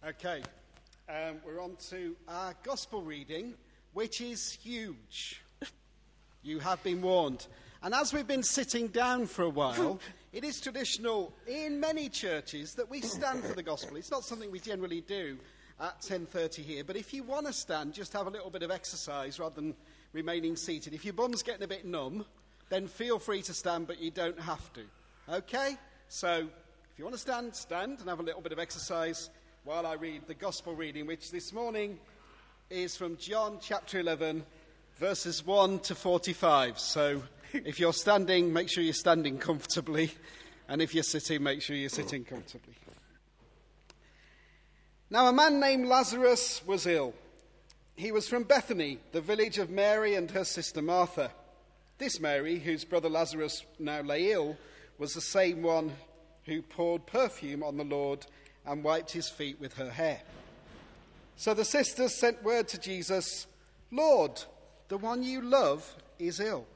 Okay, we're on to our gospel reading, which is huge. You have been warned. And as we've been sitting down for a while, it is traditional in many churches that we stand for the gospel. It's not something we generally do at 10:30 here, but if you want to stand, just have a little bit of exercise rather than remaining seated. If your bum's getting a bit numb, then feel free to stand, but you don't have to. Okay? So, if you want to stand, stand and have a little bit of exercise while I read the gospel reading, which this morning is from John chapter 11, verses 1 to 45. So, if you're standing, make sure you're standing comfortably, and if you're sitting, make sure you're sitting comfortably. Now, a man named Lazarus was ill. He was from Bethany, the village of Mary and her sister Martha. This Mary, whose brother Lazarus now lay ill, was the same one who poured perfume on the Lord and wiped his feet with her hair. So the sisters sent word to Jesus, "Lord, the one you love is ill."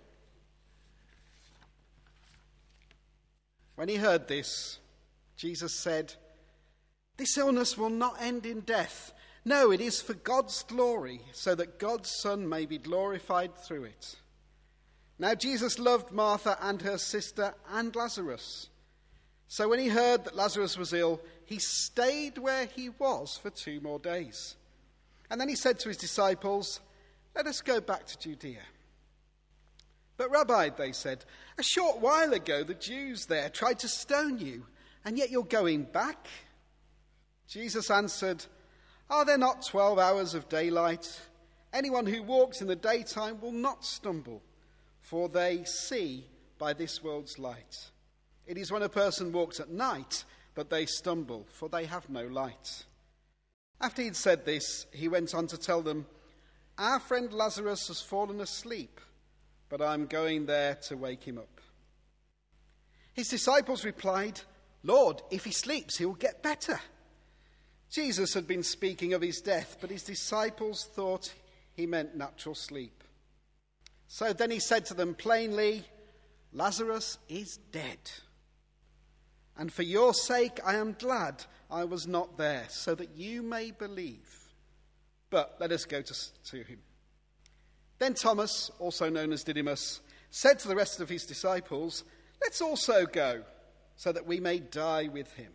When he heard this, Jesus said, "This illness will not end in death. No, it is for God's glory, so that God's Son may be glorified through it." Now Jesus loved Martha and her sister and Lazarus. So when he heard that Lazarus was ill, he stayed where he was for 2 more days. And then he said to his disciples, "Let us go back to Judea." "But Rabbi," they said, "a short while ago the Jews there tried to stone you, and yet you're going back?" Jesus answered, "Are there not 12 hours of daylight? Anyone who walks in the daytime will not stumble, for they see by this world's light. It is when a person walks at night that they stumble, for they have no light." After he'd said this, he went on to tell them, "Our friend Lazarus has fallen asleep, but I'm going there to wake him up." His disciples replied, "Lord, if he sleeps, he will get better." Jesus had been speaking of his death, but his disciples thought he meant natural sleep. So then he said to them plainly, "Lazarus is dead. And for your sake I am glad I was not there, so that you may believe. But let us go to him." Then Thomas, also known as Didymus, said to the rest of his disciples, "Let's also go, so that we may die with him."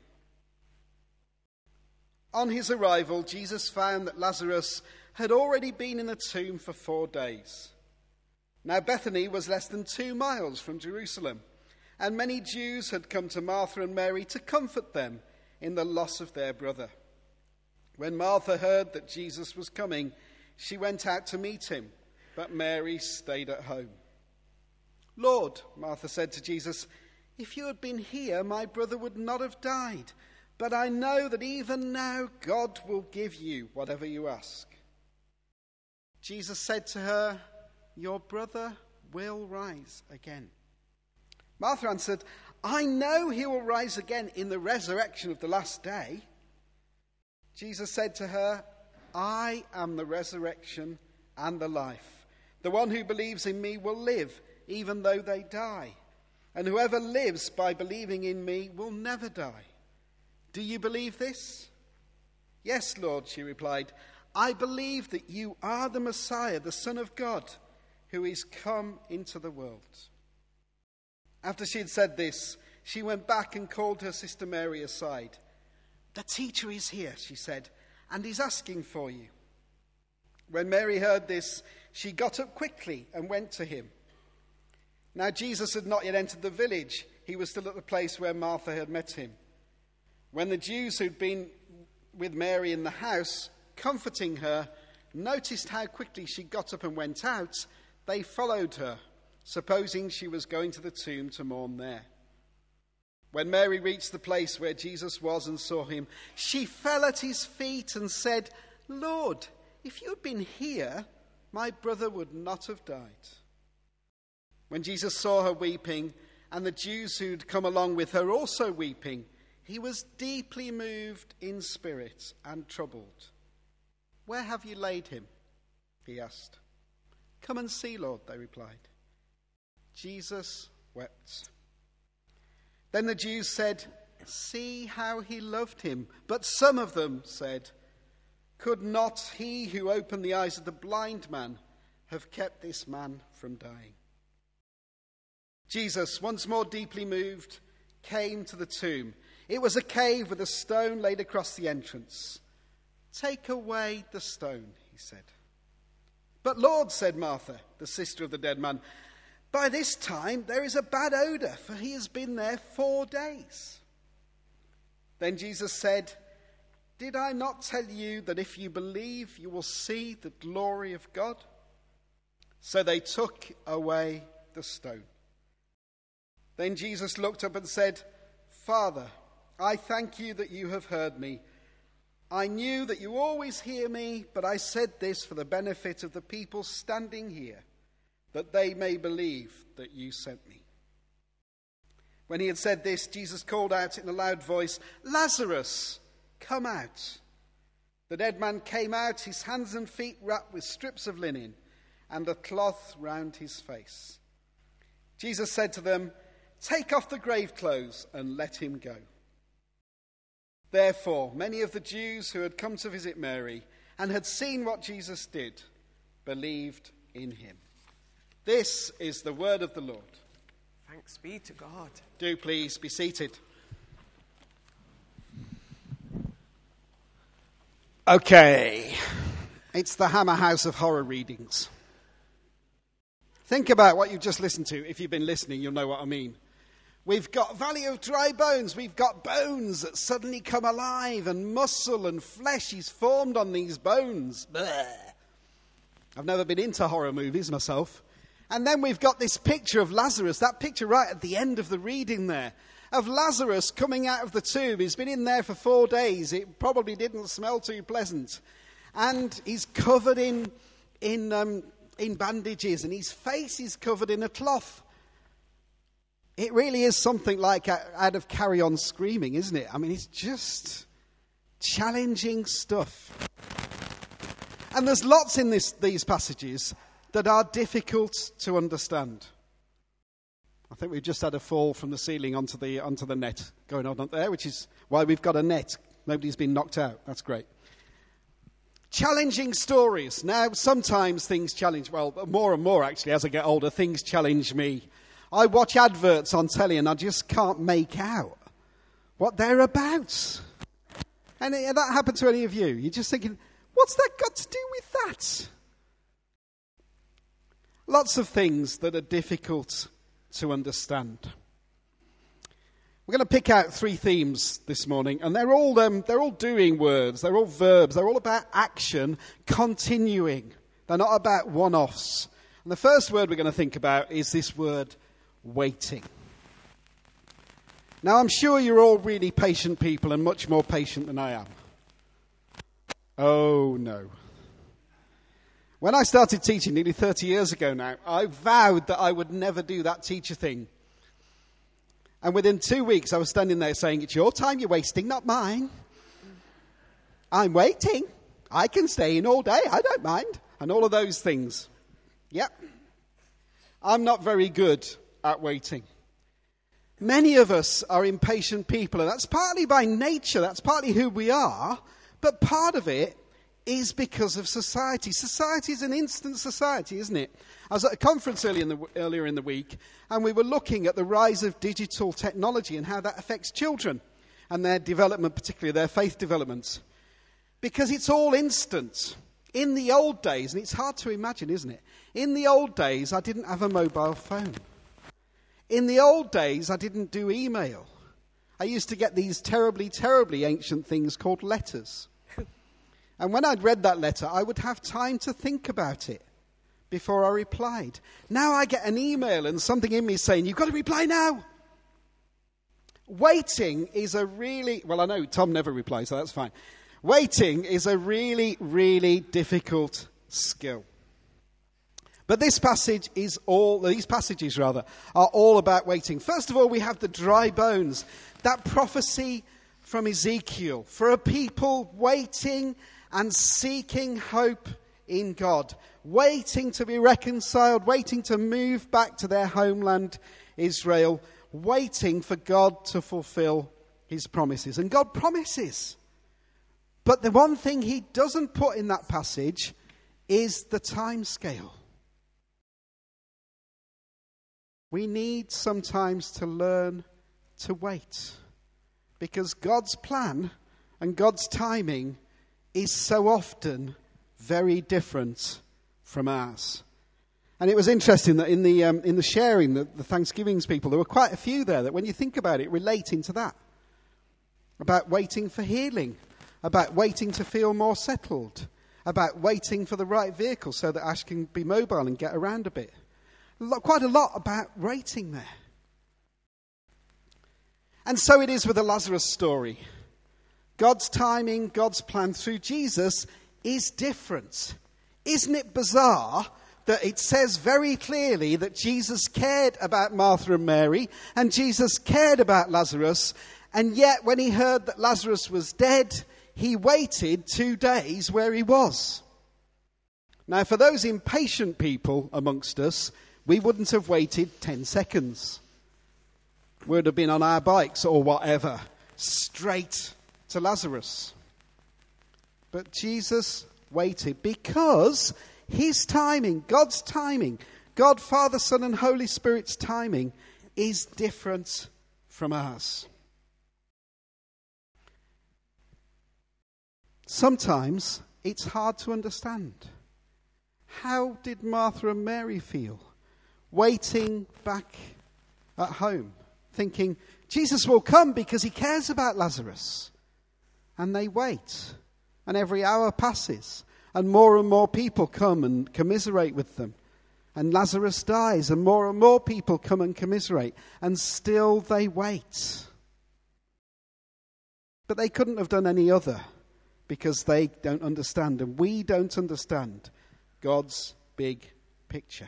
On his arrival, Jesus found that Lazarus had already been in the tomb for 4 days. Now Bethany was less than 2 miles from Jerusalem, and many Jews had come to Martha and Mary to comfort them in the loss of their brother. When Martha heard that Jesus was coming, she went out to meet him, but Mary stayed at home. "Lord," Martha said to Jesus, "if you had been here, my brother would not have died. But I know that even now God will give you whatever you ask." Jesus said to her, "Your brother will rise again." Martha answered, "I know he will rise again in the resurrection of the last day." Jesus said to her, "I am the resurrection and the life. The one who believes in me will live, even though they die. And whoever lives by believing in me will never die. Do you believe this?" "Yes, Lord," she replied. "I believe that you are the Messiah, the Son of God, who is come into the world." After she had said this, she went back and called her sister Mary aside. "The teacher is here," she said, "and he's asking for you." When Mary heard this, she got up quickly and went to him. Now Jesus had not yet entered the village. He was still at the place where Martha had met him. When the Jews who'd been with Mary in the house, comforting her, noticed how quickly she got up and went out, they followed her, supposing she was going to the tomb to mourn there. When Mary reached the place where Jesus was and saw him, she fell at his feet and said, "Lord, if you had been here, my brother would not have died." When Jesus saw her weeping, and the Jews who'd come along with her also weeping, he was deeply moved in spirit and troubled. "Where have you laid him?" he asked. "Come and see, Lord," they replied. Jesus wept. Then the Jews said, "See how he loved him." But some of them said, "Could not he who opened the eyes of the blind man have kept this man from dying?" Jesus, once more deeply moved, came to the tomb. It was a cave with a stone laid across the entrance. "Take away the stone," he said. "But Lord," said Martha, the sister of the dead man, "by this time there is a bad odor, for he has been there 4 days." Then Jesus said, "Did I not tell you that if you believe, you will see the glory of God?" So they took away the stone. Then Jesus looked up and said, "Father, I thank you that you have heard me. I knew that you always hear me, but I said this for the benefit of the people standing here, that they may believe that you sent me." When he had said this, Jesus called out in a loud voice, "Lazarus, come out." The dead man came out, his hands and feet wrapped with strips of linen, and a cloth round his face. Jesus said to them, "Take off the grave clothes and let him go." Therefore, many of the Jews who had come to visit Mary and had seen what Jesus did believed in him. This is the word of the Lord. Thanks be to God. Do please be seated. Okay, it's the Hammer House of Horror readings. Think about what you've just listened to. If you've been listening, you'll know what I mean. We've got Valley of Dry Bones. We've got bones that suddenly come alive, and muscle and flesh is formed on these bones. Blech. I've never been into horror movies myself. And then we've got this picture of Lazarus, that picture right at the end of the reading there, of Lazarus coming out of the tomb. He's been in there for 4 days. It probably didn't smell too pleasant. And he's covered in bandages, and his face is covered in a cloth. It really is something like out of Carry On Screaming, isn't it? I mean, it's just challenging stuff. And there's lots in these passages that are difficult to understand. I think we've just had a fall from the ceiling onto the net going on up there, which is why we've got a net. Nobody's been knocked out. That's great. Challenging stories. Now, sometimes things challenge, well, more and more actually as I get older, things challenge me. I watch adverts on telly and I just can't make out what they're about. And that happened to any of you? You're just thinking, what's that got to do with that? Lots of things that are difficult to understand. We're going to pick out 3 themes this morning, and they're all doing words, they're all verbs, they're all about action, continuing. They're not about one-offs. And the first word we're going to think about is this word, waiting. Now, I'm sure you're all really patient people and much more patient than I am. Oh, no. When I started teaching nearly 30 years ago now, I vowed that I would never do that teacher thing. And within 2 weeks, I was standing there saying, "It's your time you're wasting, not mine. I'm waiting. I can stay in all day. I don't mind." And all of those things. Yep. I'm not very good at waiting. Many of us are impatient people, and that's partly by nature, that's partly who we are, but part of it is because of society. Society is an instant society, isn't it? I was at a conference earlier in the week, and we were looking at the rise of digital technology and how that affects children and their development, particularly their faith development. Because it's all instant. In the old days, and it's hard to imagine, isn't it? In the old days, I didn't have a mobile phone. In the old days, I didn't do email. I used to get these terribly, terribly ancient things called letters. And when I'd read that letter, I would have time to think about it before I replied. Now I get an email and something in me saying, "You've got to reply now." Waiting is a really, well, I know Tom never replies, so that's fine. Waiting is a really, really difficult skill. But these passages are all about waiting. First of all, we have the dry bones, that prophecy from Ezekiel for a people waiting and seeking hope in God, waiting to be reconciled, waiting to move back to their homeland, Israel, waiting for God to fulfill his promises. And God promises. But the one thing he doesn't put in that passage is the time scale. We need sometimes to learn to wait, because God's plan and God's timing is so often very different from ours. And it was interesting that in the sharing, the Thanksgivings people, there were quite a few there that, when you think about it, relating to that. About waiting for healing, about waiting to feel more settled, about waiting for the right vehicle so that Ash can be mobile and get around a bit. Quite a lot about waiting there. And so it is with the Lazarus story. God's timing, God's plan through Jesus is different. Isn't it bizarre that it says very clearly that Jesus cared about Martha and Mary, and Jesus cared about Lazarus, and yet when he heard that Lazarus was dead, he waited 2 days where he was. Now, for those impatient people amongst us, we wouldn't have waited 10 seconds. We would have been on our bikes or whatever, straight to Lazarus. But Jesus waited because his timing, God's timing, God, Father, Son, and Holy Spirit's timing is different from ours. Sometimes it's hard to understand. How did Martha and Mary feel waiting back at home, thinking, Jesus will come because he cares about Lazarus? And they wait, and every hour passes, and more people come and commiserate with them. And Lazarus dies, and more people come and commiserate, and still they wait. But they couldn't have done any other, because they don't understand, and we don't understand God's big picture.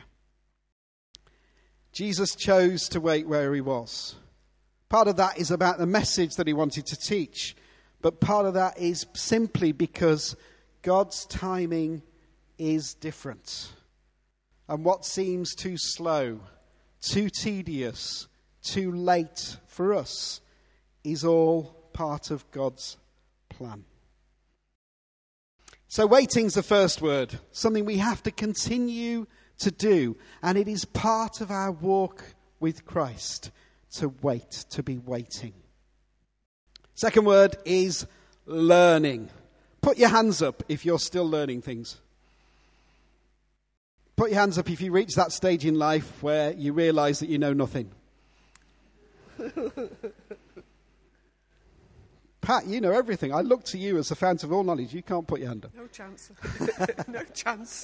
Jesus chose to wait where he was. Part of that is about the message that he wanted to teach, but part of that is simply because God's timing is different. And what seems too slow, too tedious, too late for us is all part of God's plan. So waiting's the first word, something we have to continue to do. And it is part of our walk with Christ to wait, to be waiting. Second word is learning. Put your hands up if you're still learning things. Put your hands up if you reach that stage in life where you realise that you know nothing. Pat, you know everything. I look to you as the fount of all knowledge. You can't put your hand up. No chance. No chance.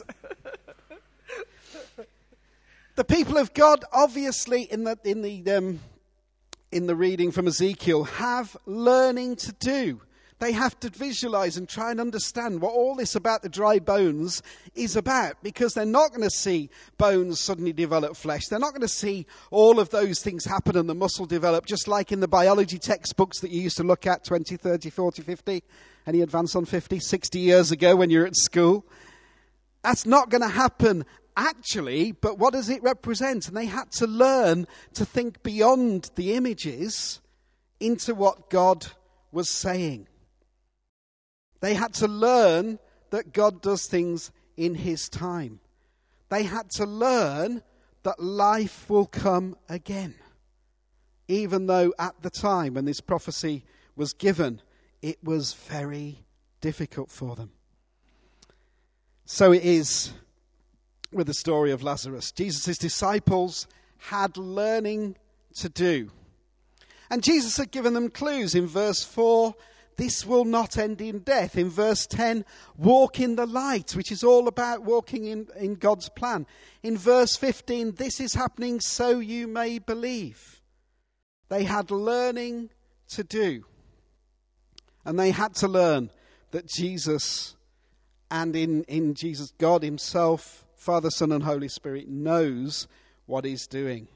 The people of God, obviously, in the reading from Ezekiel, have learning to do. They have to visualize and try and understand what all this about the dry bones is about, because they're not going to see bones suddenly develop flesh. They're not going to see all of those things happen and the muscle develop, just like in the biology textbooks that you used to look at 20, 30, 40, 50, any advance on 50, 60 years ago when you're at school. That's not going to happen actually, but what does it represent? And they had to learn to think beyond the images into what God was saying. They had to learn that God does things in his time. They had to learn that life will come again. Even though at the time when this prophecy was given, it was very difficult for them. So it is with the story of Lazarus. Jesus' disciples had learning to do. And Jesus had given them clues. In verse 4, this will not end in death. In verse 10, walk in the light, which is all about walking in God's plan. In verse 15, this is happening so you may believe. They had learning to do. And they had to learn that Jesus, and in Jesus, God himself, Father, Son, and Holy Spirit, knows what he's doing.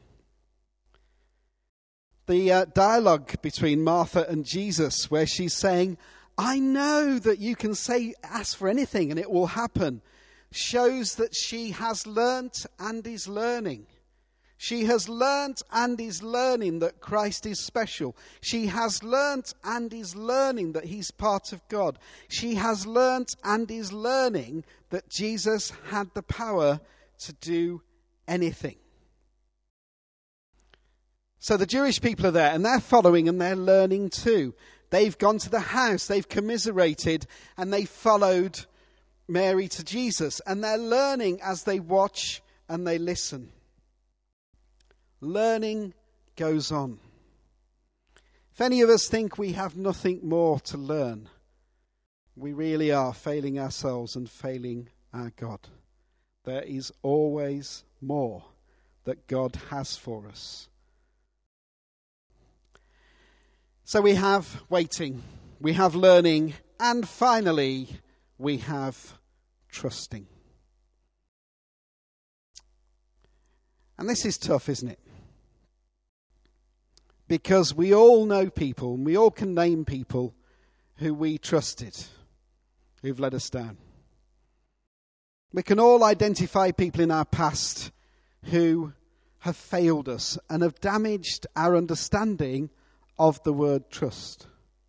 The dialogue between Martha and Jesus, where she's saying, I know that you can ask for anything and it will happen, shows that she has learnt and is learning. She has learnt and is learning that Christ is special. She has learnt and is learning that he's part of God. She has learnt and is learning that Jesus had the power to do anything. So the Jewish people are there and they're following and they're learning too. They've gone to the house, they've commiserated, and they followed Mary to Jesus. And they're learning as they watch and they listen. Learning goes on. If any of us think we have nothing more to learn, we really are failing ourselves and failing our God. There is always more that God has for us. So we have waiting, we have learning, and finally we have trusting. And this is tough, isn't it? Because we all know people, and we all can name people who we trusted, who've let us down. We can all identify people in our past who have failed us and have damaged our understanding of the word trust.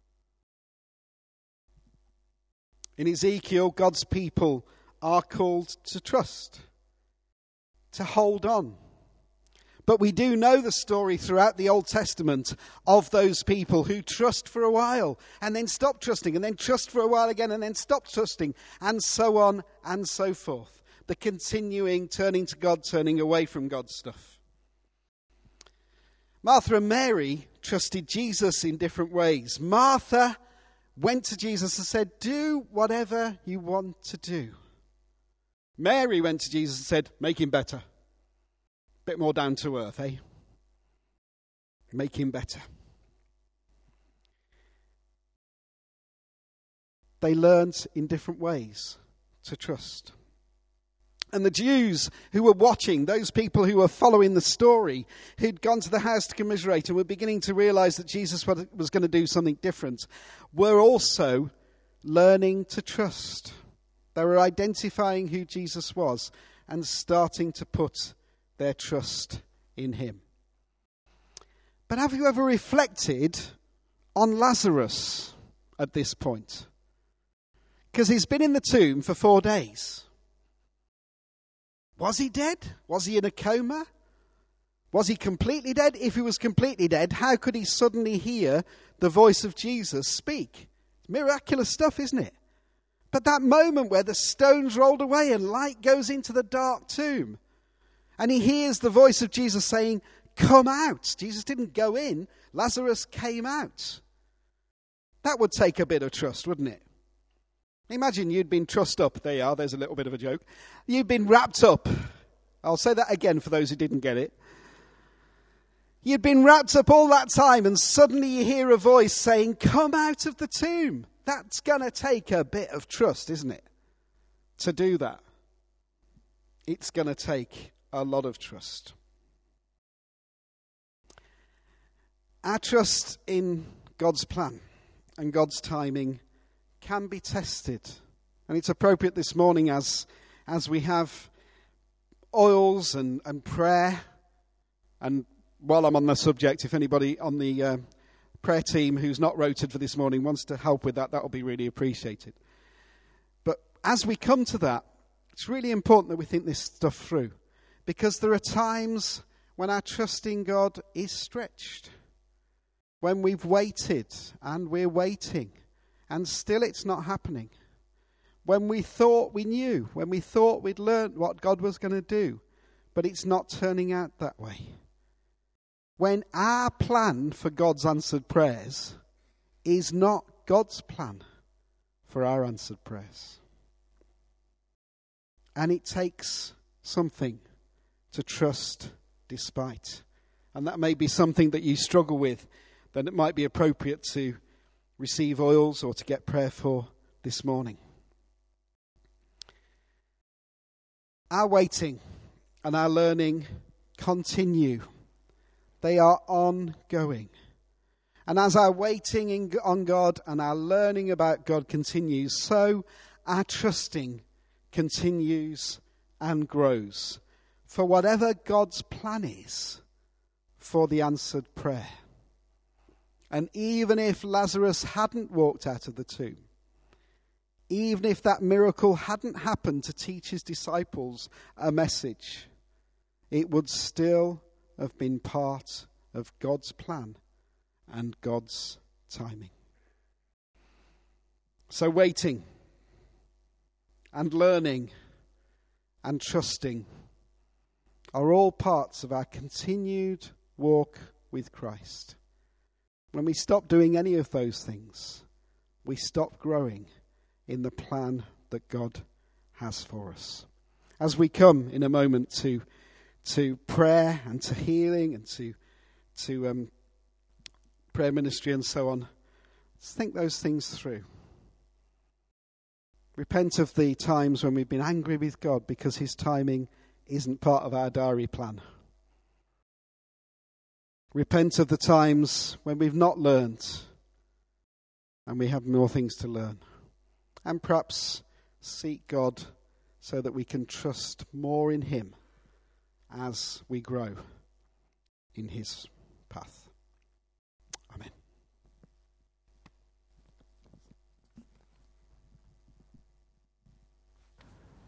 In Ezekiel, God's people are called to trust, to hold on. But we do know the story throughout the Old Testament of those people who trust for a while and then stop trusting and then trust for a while again and then stop trusting and so on and so forth. The continuing turning to God, turning away from God stuff. Martha and Mary trusted Jesus in different ways. Martha went to Jesus and said, "Do whatever you want to do." Mary went to Jesus and said, "Make him better." Bit more down to earth, eh? Make him better. They learned in different ways to trust. And the Jews who were watching, those people who were following the story, who'd gone to the house to commiserate and were beginning to realize that Jesus was going to do something different, were also learning to trust. They were identifying who Jesus was and starting to put their trust in him. But have you ever reflected on Lazarus at this point? Because he's been in the tomb for 4 days. Was he dead? Was he in a coma? Was he completely dead? If he was completely dead, how could he suddenly hear the voice of Jesus speak? It's miraculous stuff, isn't it? But that moment where the stones rolled away and light goes into the dark tomb, and he hears the voice of Jesus saying, "Come out." Jesus didn't go in. Lazarus came out. That would take a bit of trust, wouldn't it? Imagine you'd been trussed up. There you are. There's a little bit of a joke. You'd been wrapped up. I'll say that again for those who didn't get it. You'd been wrapped up all that time and suddenly you hear a voice saying, "Come out of the tomb." That's going to take a bit of trust, isn't it? To do that. It's going to take a lot of trust. Our trust in God's plan and God's timing can be tested. And it's appropriate this morning as we have oils and prayer. And while I'm on the subject, if anybody on the prayer team who's not rotated for this morning wants to help with that, that'll be really appreciated. But as we come to that, it's really important that we think this stuff through. Because there are times when our trust in God is stretched. When we've waited and we're waiting and still it's not happening. When we thought we knew, when we thought we'd learned what God was going to do, but it's not turning out that way. When our plan for God's answered prayers is not God's plan for our answered prayers. And it takes something to trust despite. And that may be something that you struggle with, then it might be appropriate to receive oils or to get prayer for this morning. Our waiting and our learning continue. They are ongoing. And as our waiting on God and our learning about God continues, so our trusting continues and grows. for whatever God's plan is for the answered prayer. And even if Lazarus hadn't walked out of the tomb, even if that miracle hadn't happened to teach his disciples a message, it would still have been part of God's plan and God's timing. So waiting and learning and trusting are all parts of our continued walk with Christ. When we stop doing any of those things, we stop growing in the plan that God has for us. As we come in a moment to prayer and to healing and to prayer ministry and so on, let's think those things through. Repent of the times when we've been angry with God because his timing isn't part of our diary plan. Repent of the times when we've not learnt and we have more things to learn. And perhaps seek God so that we can trust more in him as we grow in his path.